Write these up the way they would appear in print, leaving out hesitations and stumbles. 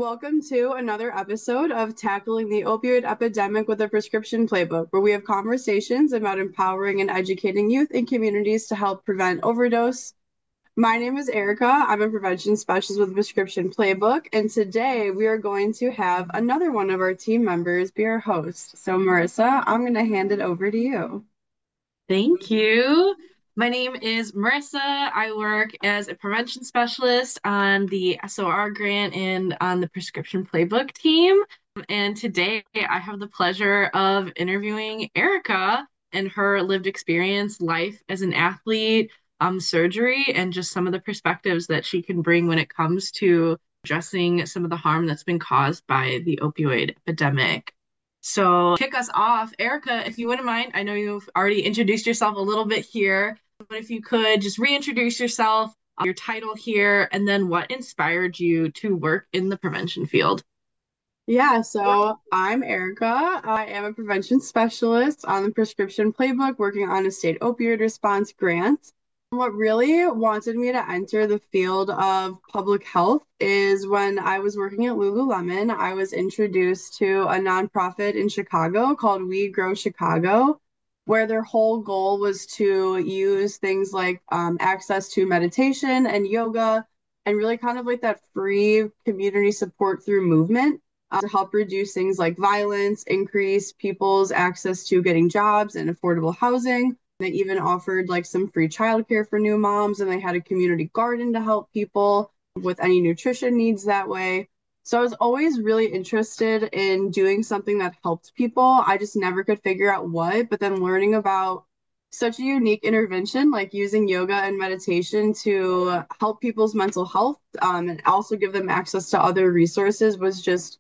Welcome to another episode of Tackling the Opioid Epidemic with a Prescription Playbook, where we have conversations about empowering and educating youth and communities to help prevent overdose. My name is Erica. I'm a prevention specialist with a Prescription Playbook, and today we are going to have another one of our team members be our host. So, Marissa, I'm going to hand it over to you. Thank you. My name is Marissa. I work as a prevention specialist on the SOR grant and on the prescription playbook team. And today I have the pleasure of interviewing Erica and her lived experience, life as an athlete, surgery, and just some of the perspectives that she can bring when it comes to addressing some of the harm that's been caused by the opioid epidemic. So, kick us off, Erica, if you wouldn't mind. I know you've already introduced yourself a little bit here, but if you could just reintroduce yourself, your title here, and then what inspired you to work in the prevention field. Yeah, so I'm Erica. I am a prevention specialist on the prescription playbook working on a state opioid response grant. What really wanted me to enter the field of public health is when I was working at Lululemon, I was introduced to a nonprofit in Chicago called We Grow Chicago, where their whole goal was to use things like access to meditation and yoga and really kind of like that free community support through movement to help reduce things like violence, increase people's access to getting jobs and affordable housing. They even offered like some free childcare for new moms, and they had a community garden to help people with any nutrition needs that way. So I was always really interested in doing something that helped people. I just never could figure out what, but then learning about such a unique intervention like using yoga and meditation to help people's mental health and also give them access to other resources was just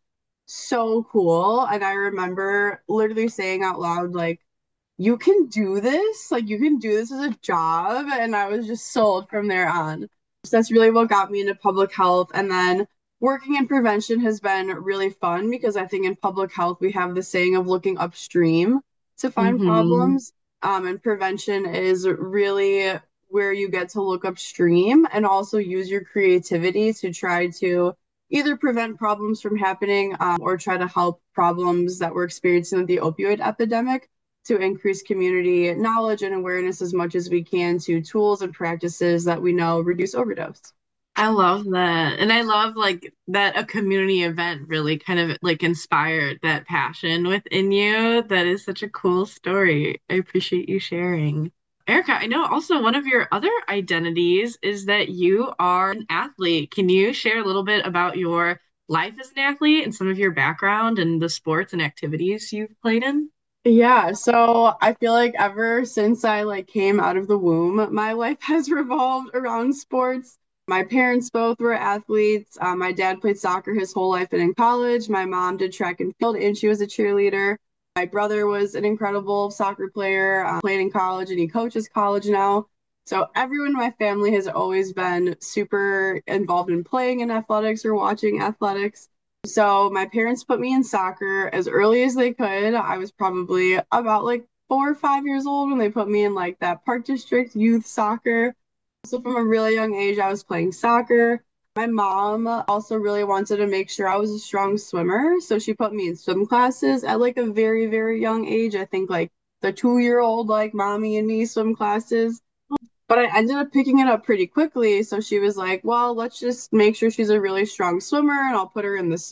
so cool. And I remember literally saying out loud, like, you can do this, like, you can do this as a job. And I was just sold from there on. So that's really what got me into public health. And then working in prevention has been really fun because I think in public health, we have the saying of looking upstream to find Mm-hmm. problems. And prevention is really where you get to look upstream and also use your creativity to try to either prevent problems from happening or try to help problems that we're experiencing with the opioid epidemic to increase community knowledge and awareness as much as we can to tools and practices that we know reduce overdose. I love that. And I love like that a community event really kind of like inspired that passion within you. That is such a cool story. I appreciate you sharing. Erica, I know also one of your other identities is that you are an athlete. Can you share a little bit about your life as an athlete and some of your background and the sports and activities you've played in? Yeah, so I feel like ever since I like came out of the womb, my life has revolved around sports. My parents both were athletes. My dad played soccer his whole life and in college. My mom did track and field and she was a cheerleader. My brother was an incredible soccer player, played in college and he coaches college now. So everyone in my family has always been super involved in playing in athletics or watching athletics. So my parents put me in soccer as early as they could. I was probably about like 4 or 5 years old when they put me in like that Park District youth soccer. So from a really young age, I was playing soccer. My mom also really wanted to make sure I was a strong swimmer. So she put me in swim classes at like a very, very young age. I think like the 2 year old, like mommy and me swim classes. But I ended up picking it up pretty quickly. So she was like, well, let's just make sure she's a really strong swimmer and I'll put her in this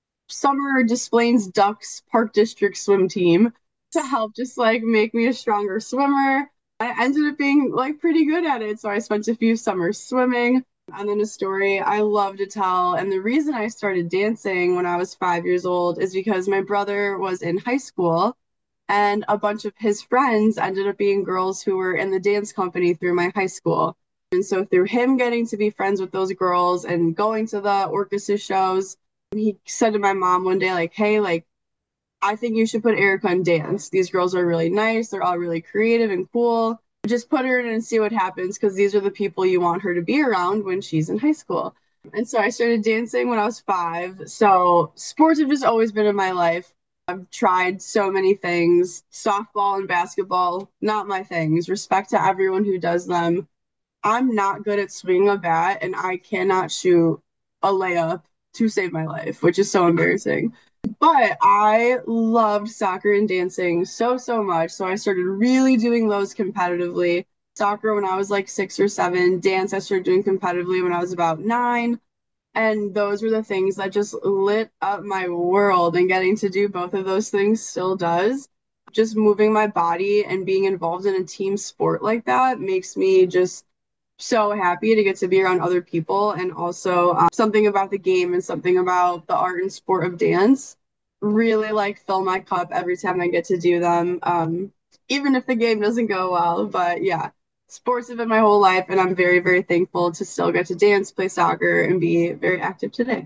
summer Des Plaines Ducks Park District swim team to help just like make me a stronger swimmer. I ended up being like pretty good at it. So I spent a few summers swimming. And then a story I love to tell. And the reason I started dancing when I was 5 years old is because my brother was in high school and a bunch of his friends ended up being girls who were in the dance company through my high school. And so through him getting to be friends with those girls and going to the orchestra shows, he said to my mom one day, like, hey, like, I think you should put Erica in dance. These girls are really nice. They're all really creative and cool. Just put her in and see what happens because these are the people you want her to be around when she's in high school. And so I started dancing when I was 5. So sports have just always been in my life. I've tried so many things. Softball and basketball, not my things. Respect to everyone who does them. I'm not good at swinging a bat and I cannot shoot a layup to save my life, which is so embarrassing. But I loved soccer and dancing so, so much. So I started really doing those competitively. Soccer when I was like 6 or 7, dance I started doing competitively when I was about 9. And those were the things that just lit up my world. And getting to do both of those things still does. Just moving my body and being involved in a team sport like that makes me just so happy to get to be around other people. And also, something about the game and something about the art and sport of dance really like fill my cup every time I get to do them. Even if the game doesn't go well. But yeah, sports have been my whole life, and I'm very, very thankful to still get to dance, play soccer, and be very active today.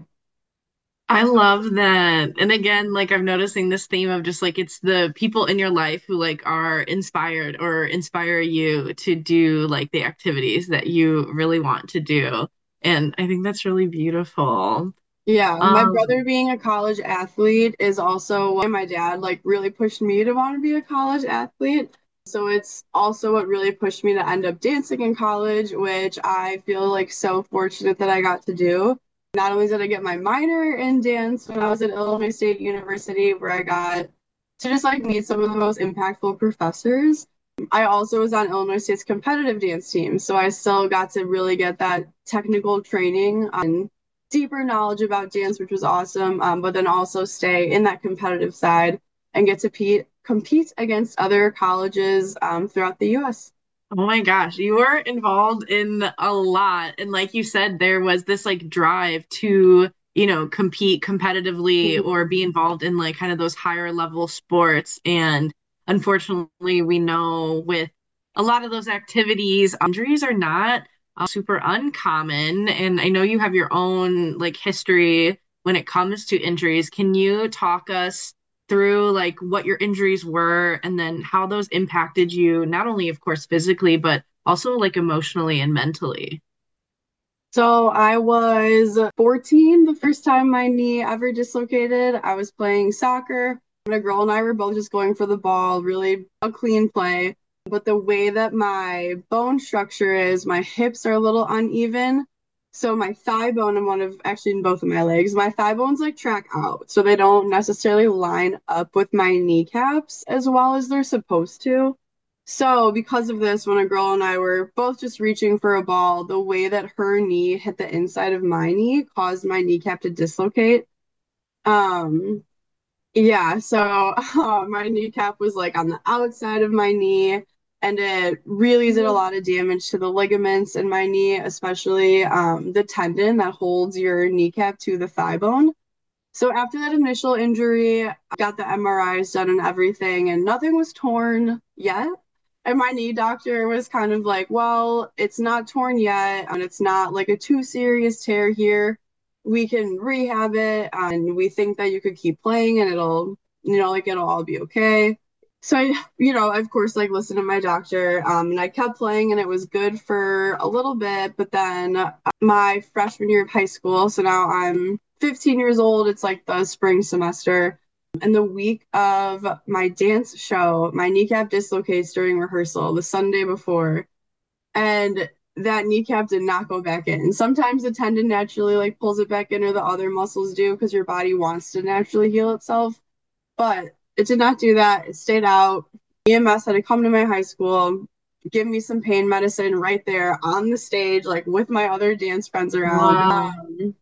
I love that. And again, like I'm noticing this theme of just like it's the people in your life who like are inspired or inspire you to do like the activities that you really want to do. And I think that's really beautiful. Yeah, my Um, brother being a college athlete is also why my dad like really pushed me to want to be a college athlete. So it's also what really pushed me to end up dancing in college, which I feel like so fortunate that I got to do. Not only did I get my minor in dance when I was at Illinois State University, where I got to just like meet some of the most impactful professors, I also was on Illinois State's competitive dance team. So I still got to really get that technical training on deeper knowledge about dance, which was awesome. But then also stay in that competitive side and get to compete against other colleges throughout the US. oh my gosh, you were involved in a lot. And like you said, there was this like drive to, compete competitively or be involved in like kind of those higher level sports. And unfortunately, we know with a lot of those activities, injuries are not super uncommon. And I know you have your own like history when it comes to injuries. Can you talk us through like what your injuries were and then how those impacted you, not only, of course, physically, but also like emotionally and mentally? So I was 14 the first time my knee ever dislocated. I was playing soccer, and a girl and I were both just going for the ball, really a clean play. But the way that my bone structure is, my hips are a little uneven. So my thigh bone and actually in both of my legs, my thigh bones like track out. So they don't necessarily line up with my kneecaps as well as they're supposed to. So, because of this, when a girl and I were both just reaching for a ball, the way that her knee hit the inside of my knee caused my kneecap to dislocate. Um, yeah, so my kneecap was like on the outside of my knee, and it really did a lot of damage to the ligaments in my knee, especially the tendon that holds your kneecap to the thigh bone. So after that initial injury, I got the MRIs done and everything, and nothing was torn yet. And my knee doctor was kind of like, well, it's not torn yet, and it's not like a too serious tear here. We can rehab it, and we think that you could keep playing and like it'll all be okay. So I of course, like listened to my doctor, and I kept playing, and it was good for a little bit. But then my freshman year of high school, so now I'm 15 years old. It's like the spring semester. And the week of my dance show, my kneecap dislocates during rehearsal the Sunday before. And that kneecap did not go back in. Sometimes the tendon naturally like pulls it back in or the other muscles do because your body wants to naturally heal itself. But it did not do that. It stayed out. EMS had to come to my high school, give me some pain medicine right there on the stage, like with my other dance friends around. Wow.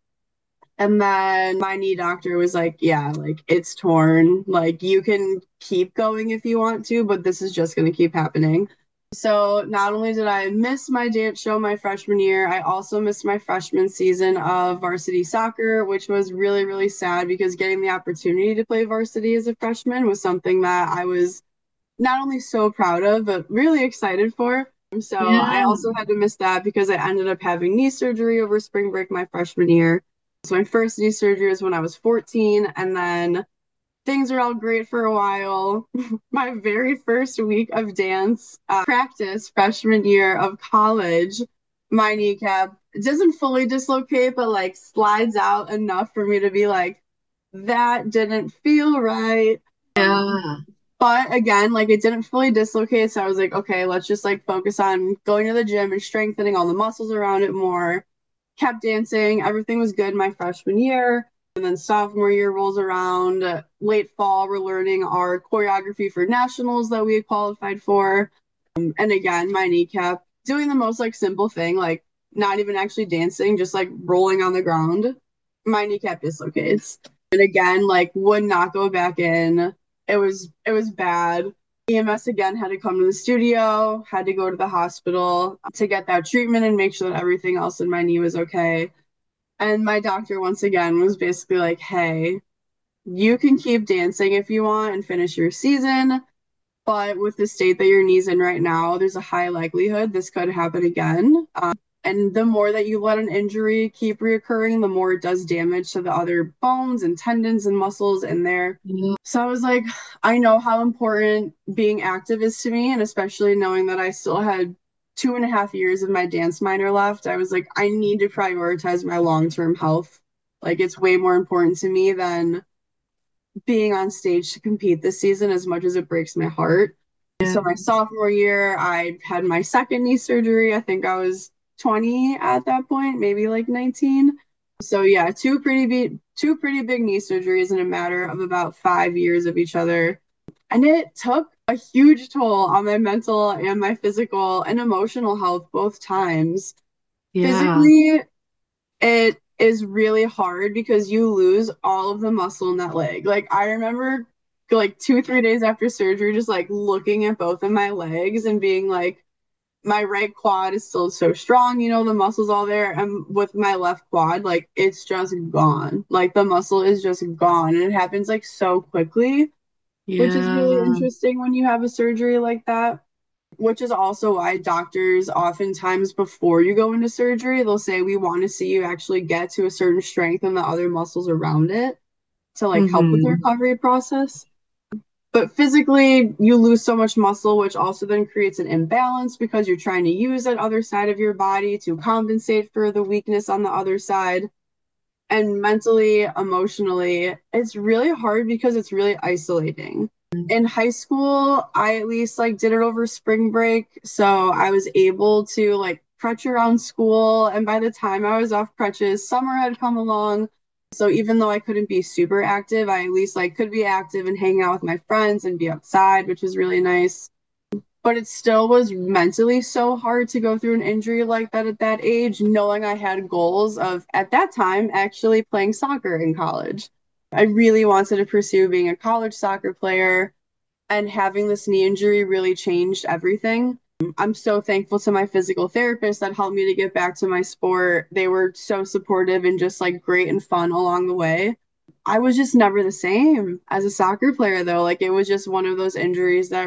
And then my knee doctor was like, yeah, like it's torn. Like you can keep going if you want to, but this is just going to keep happening. So not only did I miss my dance show my freshman year, I also missed my freshman season of varsity soccer, which was really, really sad because getting the opportunity to play varsity as a freshman was something that I was not only so proud of, but really excited for. So I Yeah. also had to miss that because I ended up having knee surgery over spring break my freshman year. So my first knee surgery was when I was 14, and then things were all great for a while. My very first week of dance practice freshman year of college, my kneecap doesn't fully dislocate, but like slides out enough for me to be like, that didn't feel right. Yeah. But again, like it didn't fully dislocate. So I was like, okay, let's just like focus on going to the gym and strengthening all the muscles around it more. kept dancing. Everything was good my freshman year. And then sophomore year rolls around, late fall, we're learning our choreography for nationals that we had qualified for. And again, my kneecap, doing the most like simple thing, like not even actually dancing, just like rolling on the ground, my kneecap dislocates. And again, like would not go back in. It was bad. EMS again had to come to the studio, had to go to the hospital to get that treatment and make sure that everything else in my knee was okay. And my doctor once again was basically like, "Hey, you can keep dancing if you want and finish your season, but with the state that your knee's in right now, there's a high likelihood this could happen again. And the more that you let an injury keep reoccurring, the more it does damage to the other bones and tendons and muscles in there." Yeah. So I was like, I know how important being active is to me, and especially knowing that I still had 2.5 years of my dance minor left, I was like, I need to prioritize my long-term health. Like, it's way more important to me than being on stage to compete this season, as much as it breaks my heart. So my sophomore year, I had my second knee surgery. I think I was 20 at that point, maybe like 19. So yeah, two pretty big knee surgeries in a matter of about 5 years of each other. And it took a huge toll on my mental and my physical and emotional health both times. Yeah. Physically, it is really hard because you lose all of the muscle in that leg. Like I remember like 2, 3 days after surgery, just like looking at both of my legs and being like, my right quad is still so strong, the muscle's all there. And with my left quad, like it's just gone. Like the muscle is just gone. And it happens like so quickly, which is really Yeah. interesting when you have a surgery like that, which is also why doctors oftentimes before you go into surgery, they'll say, we want to see you actually get to a certain strength and the other muscles around it to like help with the Mm-hmm. recovery process. But physically, you lose so much muscle, which also then creates an imbalance because you're trying to use that other side of your body to compensate for the weakness on the other side. And mentally, emotionally, it's really hard because it's really isolating. In high school, I at least like did it over spring break, so I was able to like crutch around school, and by the time I was off crutches, summer had come along. So even though I couldn't be super active, I at least like could be active and hang out with my friends and be outside, which was really nice. But it still was mentally so hard to go through an injury like that at that age, knowing I had goals of, at that time, actually playing soccer in college. I really wanted to pursue being a college soccer player, and having this knee injury really changed everything. I'm so thankful to my physical therapist that helped me to get back to my sport. They were so supportive and just like great and fun along the way. I was just never the same as a soccer player, though. Like, it was just one of those injuries that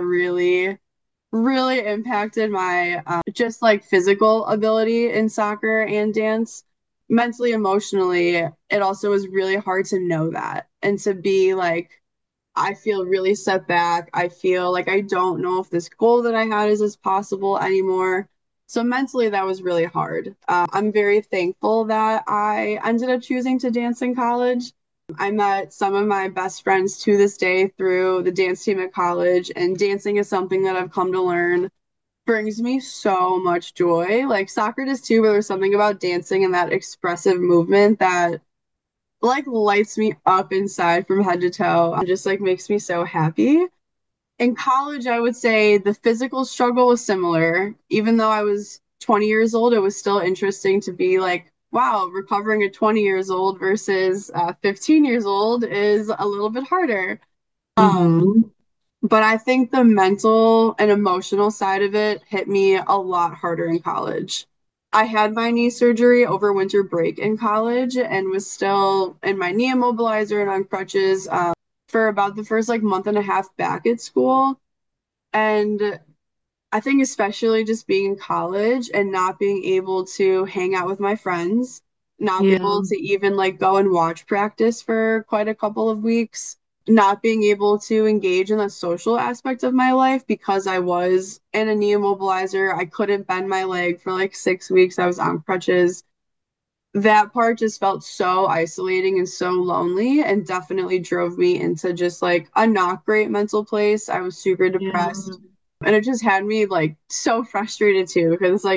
really impacted my just like physical ability in soccer and dance. Mentally, emotionally, it also was really hard to know that and to be like, I feel really set back. I feel like I don't know if this goal that I had is as possible anymore. So mentally, that was really hard. I'm very thankful that I ended up choosing to dance in college. I met some of my best friends to this day through the dance team at college, and dancing is something that I've come to learn brings me so much joy. Like soccer does too, but there's something about dancing and that expressive movement that like lights me up inside from head to toe and just like makes me so happy. In college, I would say the physical struggle was similar. Even though I was 20 years old, it was still interesting to be like, wow, recovering at 20 years old versus 15 years old is a little bit harder. Um, Mm-hmm. but I think the mental and emotional side of it hit me a lot harder in college. I had my knee surgery over winter break in college and was still in my knee immobilizer and on crutches for about the first like month and a half back at school. And I think especially just being in college and not being able to hang out with my friends, not being Yeah. able to even like go and watch practice for quite a couple of weeks, not being able to engage in the social aspect of my life because I was in a knee immobilizer. I couldn't bend my leg for like 6 weeks. I was on crutches. That part just felt so isolating and so lonely, and definitely drove me into just like a not great mental place. I was super Yeah. depressed, and it just had me like so frustrated too because it's like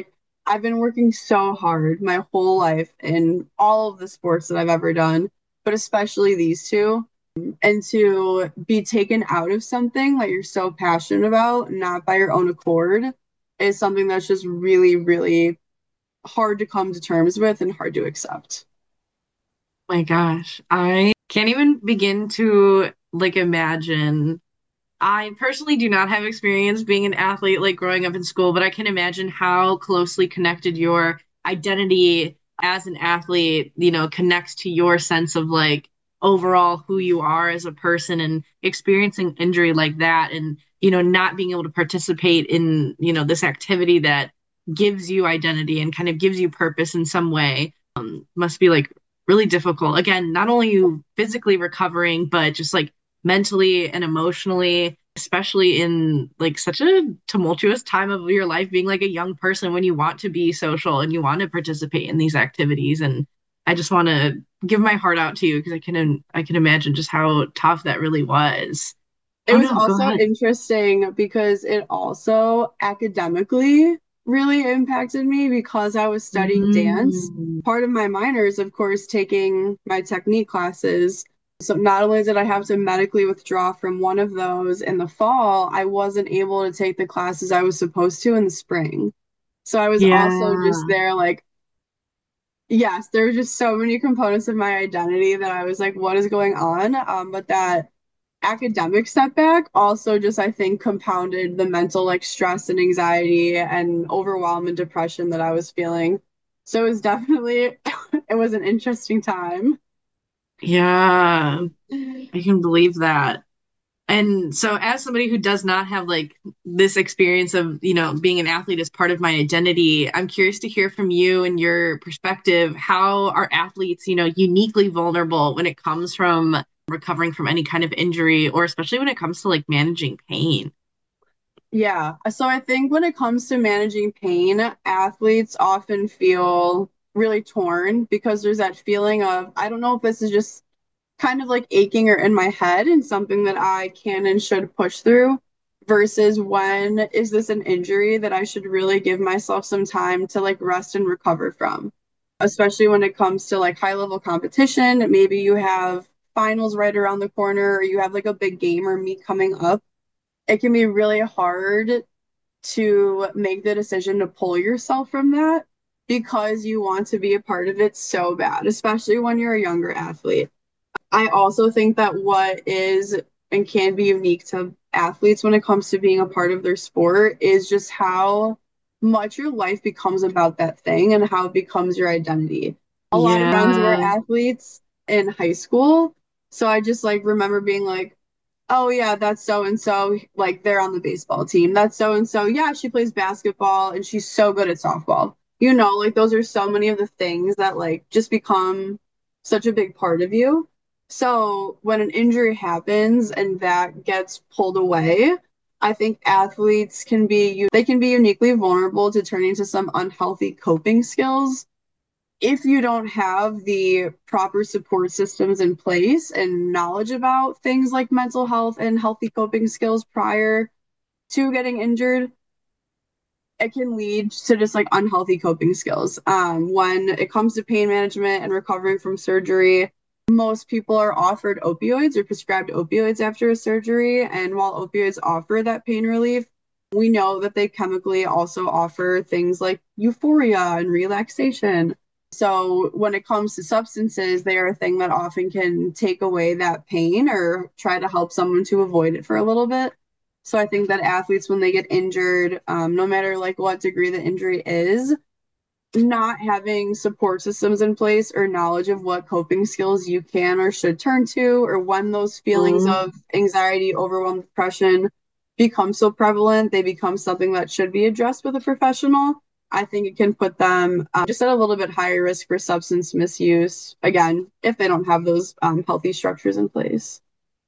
I've been working so hard my whole life in all of the sports that I've ever done, but especially these two. And to be taken out of something that you're so passionate about, not by your own accord, is something that's just really, really hard to come to terms with and hard to accept. My gosh, I can't even begin to like imagine. I personally do not have experience being an athlete like growing up in school, but I can imagine how closely connected your identity as an athlete, connects to your sense of like overall who you are as a person and experiencing injury like that and, not being able to participate in, this activity that gives you identity and kind of gives you purpose in some way, must be like really difficult. Again, not only you physically recovering, but just like mentally and emotionally, especially in like such a tumultuous time of your life, being like a young person when you want to be social and you want to participate in these activities. And I just want to give my heart out to you because I can imagine just how tough that really was. It Oh was no, go also ahead. interesting because it also academically really impacted me because I was studying dance. Mm, Part of my minor is, of course, taking my technique classes. So not only did I have to medically withdraw from one of those in the fall, I wasn't able to take the classes I was supposed to in the spring. So I was also just yeah. there like, yes, there were just so many components of my identity that I was like, what is going on? But that academic setback also just I think compounded the mental like stress and anxiety and overwhelm and depression that I was feeling. So it was definitely it was an interesting time. Yeah, I can believe that. And so, as somebody who does not have like this experience of, being an athlete as part of my identity, I'm curious to hear from you and your perspective. How are athletes, uniquely vulnerable when it comes from recovering from any kind of injury, or especially when it comes to like managing pain? Yeah. So I think when it comes to managing pain, athletes often feel really torn because there's that feeling of I don't know if this is just kind of like aching or in my head and something that I can and should push through versus when is this an injury that I should really give myself some time to like rest and recover from, especially when it comes to like high level competition. Maybe you have finals right around the corner or you have like a big game or meet coming up. It can be really hard to make the decision to pull yourself from that because you want to be a part of it so bad, especially when you're a younger athlete. I also think that what is and can be unique to athletes when it comes to being a part of their sport is just how much your life becomes about that thing and how it becomes your identity. A lot of friends were Yeah. athletes in high school, so I just like remember being like, oh yeah, that's so and so, like they're on the baseball team. That's so and so. Yeah, she plays basketball and she's so good at softball. Like those are so many of the things that like just become such a big part of you. So when an injury happens and that gets pulled away, I think athletes can be they can be uniquely vulnerable to turning to some unhealthy coping skills if you don't have the proper support systems in place and knowledge about things like mental health and healthy coping skills prior to getting injured, it can lead to just like unhealthy coping skills. When it comes to pain management and recovering from surgery, most people are offered opioids or prescribed opioids after a surgery. And while opioids offer that pain relief, we know that they chemically also offer things like euphoria and relaxation. So when it comes to substances, they are a thing that often can take away that pain or try to help someone to avoid it for a little bit. So I think that athletes, when they get injured, no matter like what degree the injury is, not having support systems in place or knowledge of what coping skills you can or should turn to, or when those feelings Mm, of anxiety, overwhelm, depression become so prevalent, they become something that should be addressed with a professional. I think it can put them just at a little bit higher risk for substance misuse, again, if they don't have those healthy structures in place.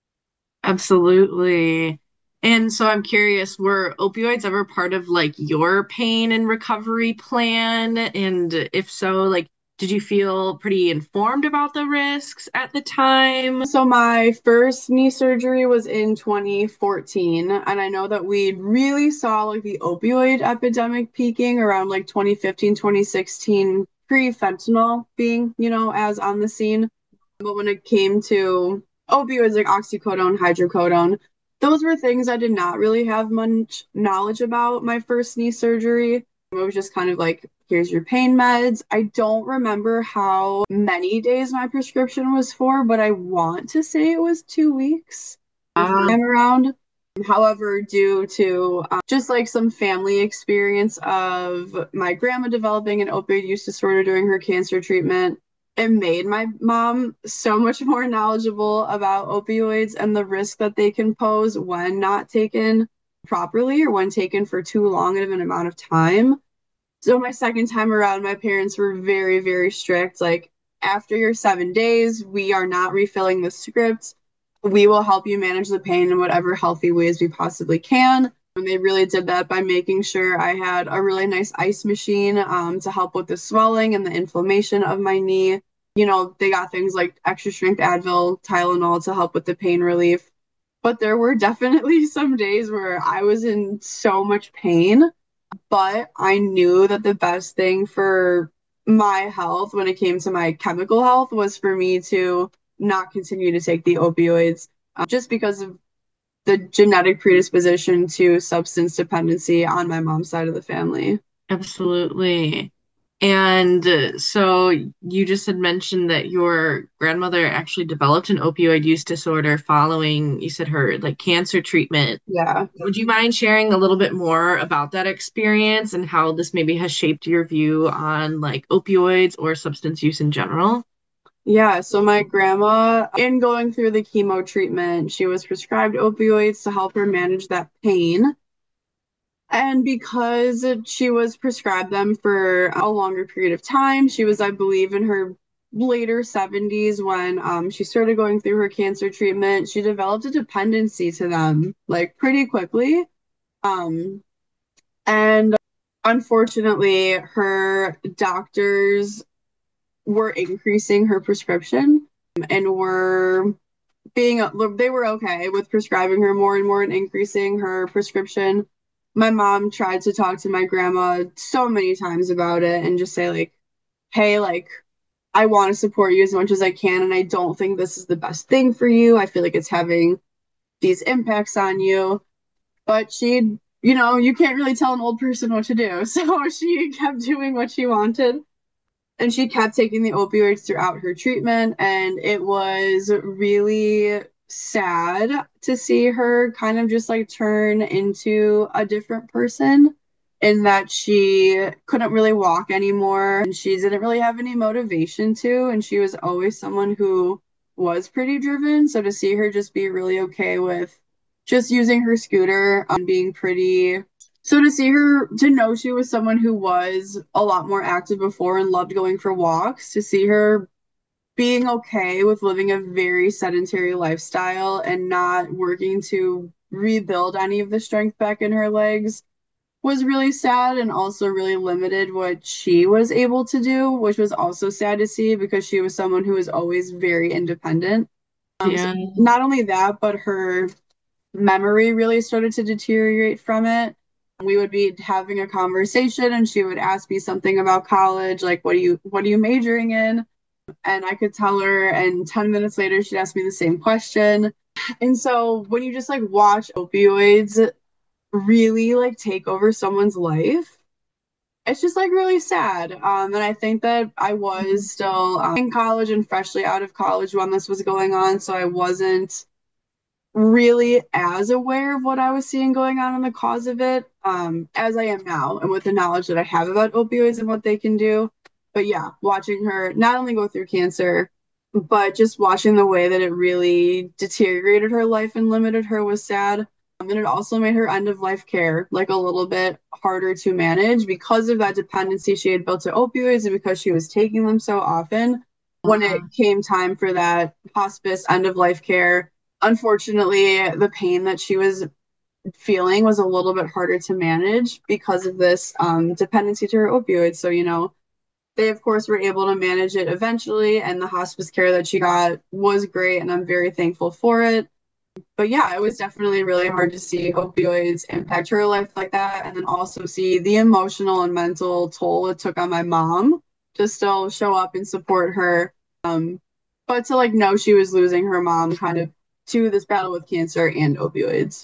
absolutely. And so I'm curious, were opioids ever part of like your pain and recovery plan? And if so, like, Did you feel pretty informed about the risks at the time? So my first knee surgery was in 2014, and I know that we really saw like the opioid epidemic peaking around like 2015, 2016, pre-fentanyl being, as on the scene. But when it came to opioids like oxycodone, hydrocodone, those were things I did not really have much knowledge about my first knee surgery. It was just kind of like, here's your pain meds. I don't remember how many days my prescription was for, but I want to say it was 2 weeks the first time around. However, due to just like some family experience of my grandma developing an opioid use disorder during her cancer treatment, it made my mom so much more knowledgeable about opioids and the risk that they can pose when not taken properly or when taken for too long of an amount of time. So my second time around, my parents were very, very strict. Like, after your 7 days, we are not refilling the script. We will help you manage the pain in whatever healthy ways we possibly can. And they really did that by making sure I had a really nice ice machine to help with the swelling and the inflammation of my knee. They got things like extra strength Advil, Tylenol to help with the pain relief. But there were definitely some days where I was in so much pain, but I knew that the best thing for my health when it came to my chemical health was for me to not continue to take the opioids, just because of the genetic predisposition to substance dependency on my mom's side of the family. Absolutely. And so you just had mentioned that your grandmother actually developed an opioid use disorder following, you said, her like cancer treatment. Yeah. Would you mind sharing a little bit more about that experience and how this maybe has shaped your view on like opioids or substance use in general? Yeah, so my grandma, in going through the chemo treatment, she was prescribed opioids to help her manage that pain. And because she was prescribed them for a longer period of time, she was, I believe, in her later 70s when she started going through her cancer treatment. She developed a dependency to them like pretty quickly. Um, and unfortunately, her doctors were increasing her prescription and were being they were okay with prescribing her more and more and increasing her prescription. My mom tried to talk to my grandma so many times about it and just say like, hey, like, I want to support you as much as I can, and I don't think this is the best thing for you. I feel like it's having these impacts on you. But you can't really tell an old person what to do. So she kept doing what she wanted. And she kept taking the opioids throughout her treatment. And it was really sad to see her kind of just like turn into a different person, in that she couldn't really walk anymore and she didn't really have any motivation to. And she was always someone who was pretty driven. So to see her just be really okay with just using her scooter and being pretty, so to see her, to know she was someone who was a lot more active before and loved going for walks, to see her being okay with living a very sedentary lifestyle and not working to rebuild any of the strength back in her legs was really sad, and also really limited what she was able to do, which was also sad to see because she was someone who was always very independent. So Yeah. not only that, but her memory really started to deteriorate from it. We would be having a conversation and she would ask me something about college, like what are you majoring in? And I could tell her, and 10 minutes later she'd ask me the same question. And so when you just like watch opioids really like take over someone's life, it's just like really sad. And I think that I was still in college and freshly out of college when this was going on, so I wasn't really as aware of what I was seeing going on and the cause of it, as I am now, and with the knowledge that I have about opioids and what they can do. But yeah, watching her not only go through cancer, but just watching the way that it really deteriorated her life and limited her was sad. And it also made her end of life care like a little bit harder to manage because of that dependency she had built to opioids and because she was taking them so often. When it came time for that hospice end of life care, unfortunately, the pain that she was feeling was a little bit harder to manage because of this dependency to her opioids. So, They, of course, were able to manage it eventually, and the hospice care that she got was great, and I'm very thankful for it. But yeah, it was definitely really hard to see opioids impact her life like that, and then also see the emotional and mental toll it took on my mom to still show up and support her. But to like know she was losing her mom kind of to this battle with cancer and opioids.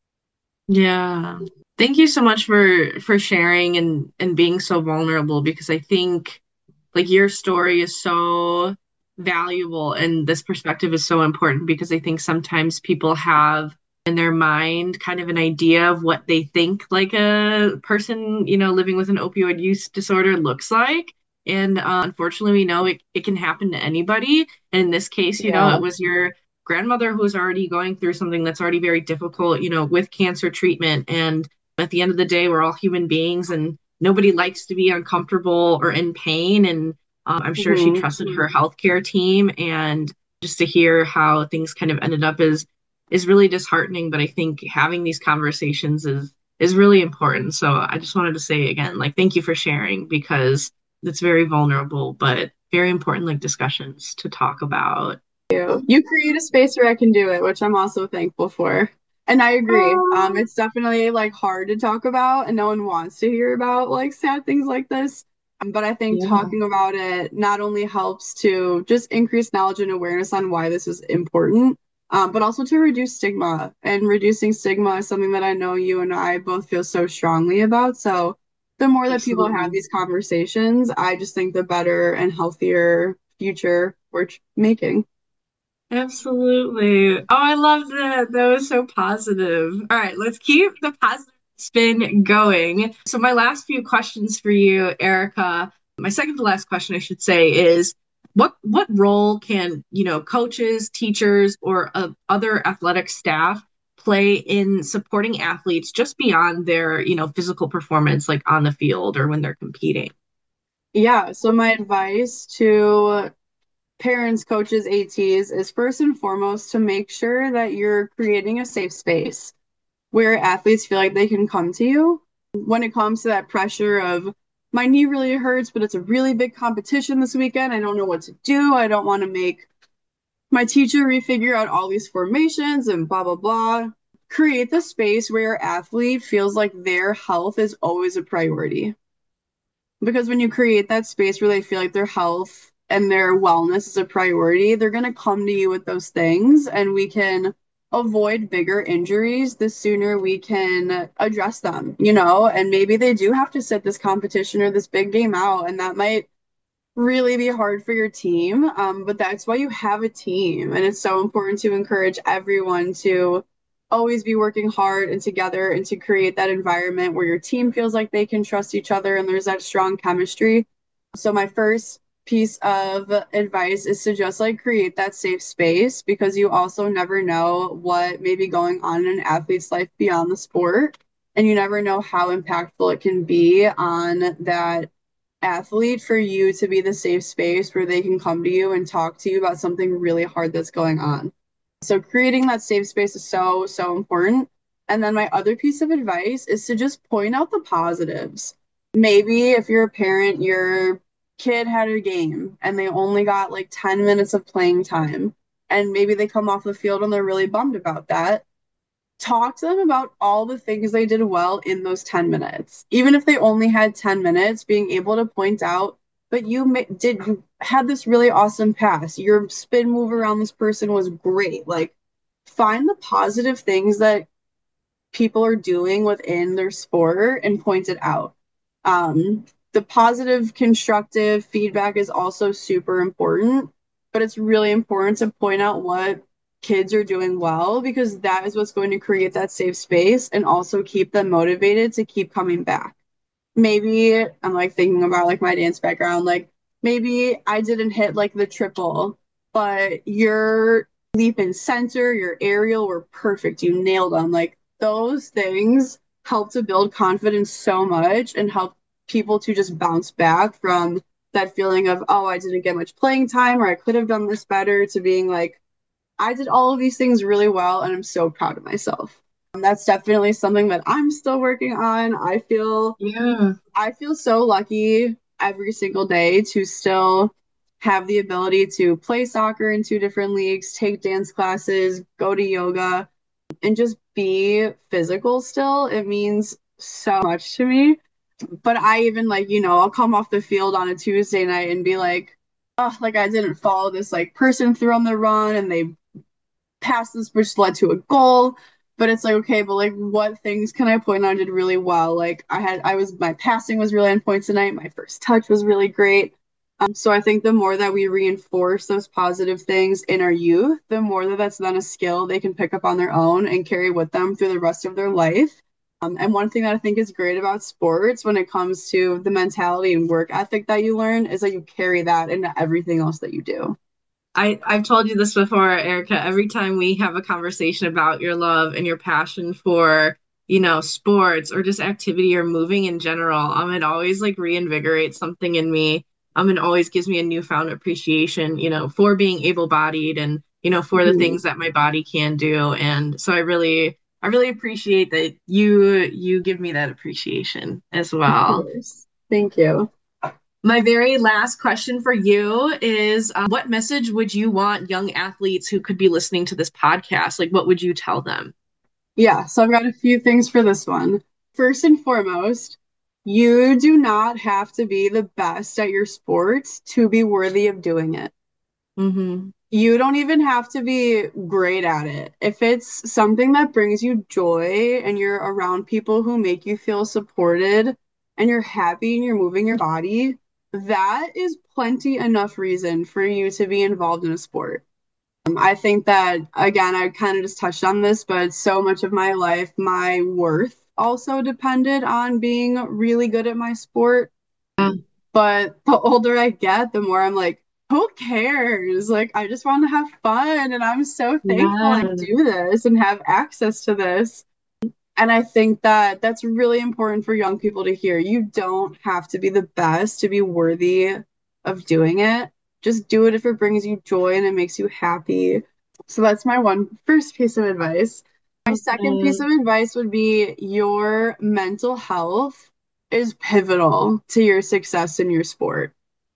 Yeah. Thank you so much for sharing and being so vulnerable because I think like your story is so valuable and this perspective is so important because I think sometimes people have in their mind kind of an idea of what they think like a person, living with an opioid use disorder looks like. And unfortunately, we know it can happen to anybody. And in this case, it Yeah. was your grandmother who's already going through something that's already very difficult, with cancer treatment. And at the end of the day, we're all human beings and nobody likes to be uncomfortable or in pain. And I'm sure she Hmm. trusted her healthcare team. And just to hear how things kind of ended up is really disheartening. But I think having these conversations is really important. So I just wanted to say again, like, thank you for sharing because it's very vulnerable, but very important, like discussions to talk about. You create a space where I can do it, which I'm also thankful for. And I agree. Oh, It's definitely like hard to talk about, and no one wants to hear about like sad things like this. But I think yeah, talking about it not only helps to just increase knowledge and awareness on why this is important, but also to reduce stigma. And reducing stigma is something that I know you and I both feel so strongly about. So the more that people have absolutely. these conversations, I just think the better and healthier future we're making. Absolutely. Oh, I love that. That was so positive. All right, let's keep the positive spin going. So, my last few questions for you, Erica, my second to last question, I should say, is what role can, coaches, teachers, or other athletic staff play in supporting athletes just beyond their, physical performance, like on the field or when they're competing? Yeah, so my advice to parents, coaches, ATs is first and foremost to make sure that you're creating a safe space where athletes feel like they can come to you when it comes to that pressure of my knee really hurts, but it's a really big competition this weekend. I don't know what to do. I don't want to make my teacher refigure out all these formations and blah, blah, blah. Create the space where your athlete feels like their health is always a priority. Because when you create that space where they feel like their health and their wellness is a priority, they're going to come to you with those things, and we can avoid bigger injuries the sooner we can address them, and maybe they do have to sit this competition or this big game out, and that might really be hard for your team. But that's why you have a team. And it's so important to encourage everyone to always be working hard and together and to create that environment where your team feels like they can trust each other and there's that strong chemistry. So, my first piece of advice is to just like create that safe space because you also never know what may be going on in an athlete's life beyond the sport. And you never know how impactful it can be on that athlete for you to be the safe space where they can come to you and talk to you about something really hard that's going on. So creating that safe space is so, so important. And then my other piece of advice is to just point out the positives. Maybe if you're a parent, your kid had a game and they only got like 10 minutes of playing time. And maybe they come off the field and they're really bummed about that. Talk to them about all the things they did well in those 10 minutes. Even if they only had 10 minutes, being able to point out, but you had this really awesome pass. Your spin move around this person was great. Like, find the positive things that people are doing within their sport and point it out. The positive, constructive feedback is also super important, but it's really important to point out what kids are doing well because that is what's going to create that safe space and also keep them motivated to keep coming back. Maybe I'm like thinking about like my dance background, like maybe I didn't hit like the triple, but your leap and center, your aerial were perfect. You nailed them. Like those things help to build confidence so much and help people to just bounce back from that feeling of, oh, I didn't get much playing time or I could have done this better to being like, I did all of these things really well and I'm so proud of myself. That's definitely something that I'm still working on. Yeah. I feel so lucky every single day to still have the ability to play soccer in two different leagues, take dance classes, go to yoga, and just be physical still. It means so much to me. But I even like, I'll come off the field on a Tuesday night and be like, oh, like I didn't follow this like person through on the run and they passed this which led to a goal. But it's like, okay, but like what things can I point out I did really well? Like my passing was really on point tonight. My first touch was really great. So I think the more that we reinforce those positive things in our youth, the more that that's then a skill they can pick up on their own and carry with them through the rest of their life. And one thing that I think is great about sports when it comes to the mentality and work ethic that you learn is that you carry that into everything else that you do. I've told you this before, Erica. Every time we have a conversation about your love and your passion for, sports or just activity or moving in general, it always like reinvigorates something in me. It always gives me a newfound appreciation, for being able-bodied and, for the Mhm. things that my body can do. And so I really appreciate that you give me that appreciation as Of well. course. Thank you. My very last question for you is what message would you want young athletes who could be listening to this podcast? Like, what would you tell them? Yeah, so I've got a few things for this one. First and foremost, you do not have to be the best at your sport to be worthy of doing it. Mm-hmm. You don't even have to be great at it. If it's something that brings you joy and you're around people who make you feel supported and you're happy and you're moving your body, that is plenty enough reason for you to be involved in a sport. I think that, again, I kind of just touched on this, but so much of my life, my worth also depended on being really good at my sport. Yeah. But the older I get, the more I'm like, who cares? Like, I just want to have fun. And I'm so thankful I Yeah. do this and have access to this. And I think that that's really important for young people to hear. You don't have to be the best to be worthy of doing it. Just do it if it brings you joy and it makes you happy. So that's my one first piece of advice. My second piece of advice would be your mental health is pivotal to your success in your sport.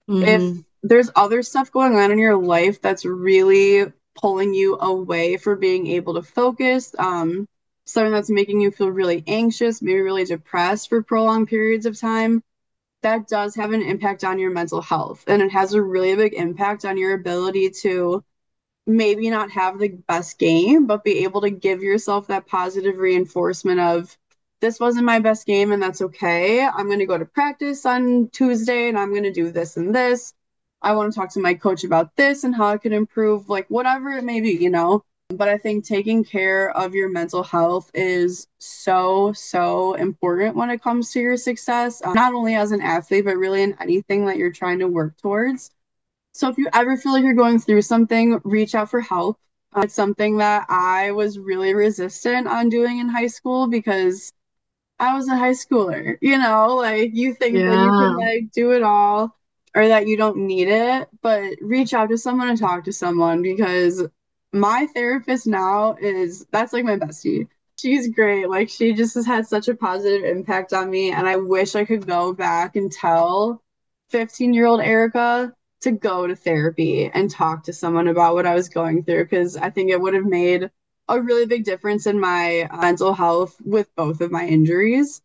If Mm-hmm. there's other stuff going on in your life that's really pulling you away from being able to focus, something that's making you feel really anxious, maybe really depressed for prolonged periods of time, that does have an impact on your mental health. And it has a really big impact on your ability to maybe not have the best game, but be able to give yourself that positive reinforcement of this wasn't my best game and that's okay. I'm going to go to practice on Tuesday and I'm going to do this and this. I want to talk to my coach about this and how I could improve, like whatever it may be. But I think taking care of your mental health is so, so important when it comes to your success, not only as an athlete, but really in anything that you're trying to work towards. So if you ever feel like you're going through something, reach out for help. It's something that I was really resistant on doing in high school because I was a high schooler. Like you think that you can Yeah. like do it all or that you don't need it, but reach out to someone and talk to someone because my therapist now is that's like my bestie. She's great. Like she just has had such a positive impact on me and I wish I could go back and tell 15-year-old Erica to go to therapy and talk to someone about what I was going through because I think it would have made a really big difference in my mental health with both of my injuries.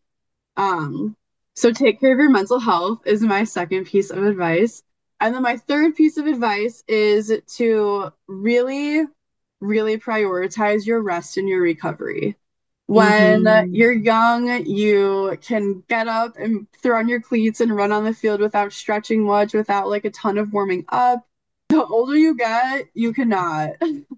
Um, so take care of your mental health is my second piece of advice. And then my third piece of advice is to really, really prioritize your rest and your recovery. When Mm-hmm. you're young, you can get up and throw on your cleats and run on the field without stretching much, without like a ton of warming up. The older you get, you cannot.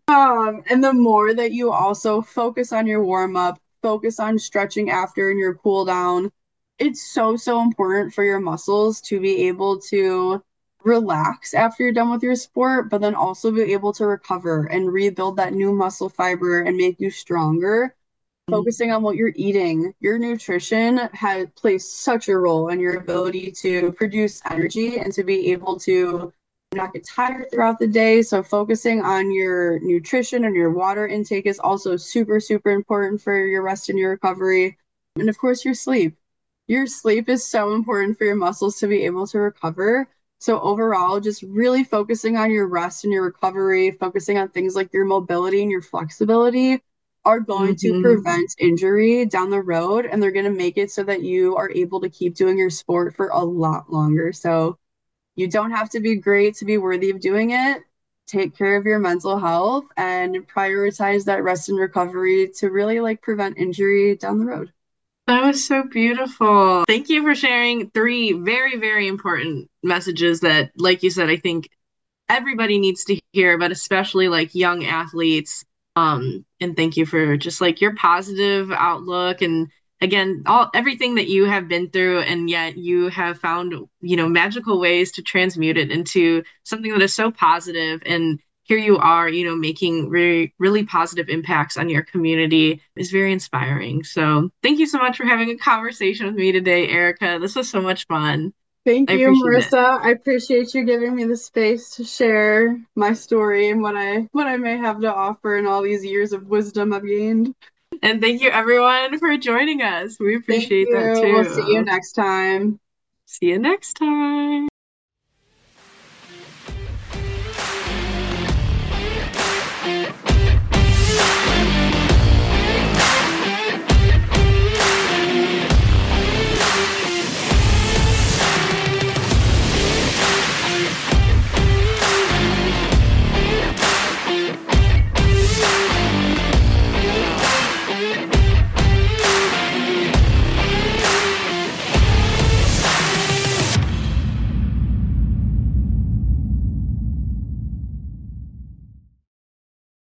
And the more that you also focus on your warm up, focus on stretching after and your cool down, it's so, so important for your muscles to be able to relax after you're done with your sport, but then also be able to recover and rebuild that new muscle fiber and make you stronger. Focusing on what you're eating, your nutrition has plays such a role in your ability to produce energy and to be able to not get tired throughout the day. So focusing on your nutrition and your water intake is also super, super important for your rest and your recovery. And of course, your sleep. Your sleep is so important for your muscles to be able to recover. So overall, just really focusing on your rest and your recovery, focusing on things like your mobility and your flexibility are going to Hmm. prevent injury down the road, and they're going to make it so that you are able to keep doing your sport for a lot longer. So you don't have to be great to be worthy of doing it. Take care of your mental health and prioritize that rest and recovery to really like prevent injury down the road. That was so beautiful. Thank you for sharing three very, very important messages that, like you said, I think everybody needs to hear, but especially like young athletes. And thank you for just like your positive outlook and again, all everything that you have been through, and yet you have found, magical ways to transmute it into something that is so positive. And here you are, making really, really positive impacts on your community is very inspiring. So thank you so much for having a conversation with me today, Erica. This was so much fun. Thank I you, appreciate it. Marissa. I appreciate you giving me the space to share my story and what I may have to offer in all these years of wisdom I've gained. And thank you everyone for joining us. We Thank appreciate that you. We'll see you too. next time. See you next time.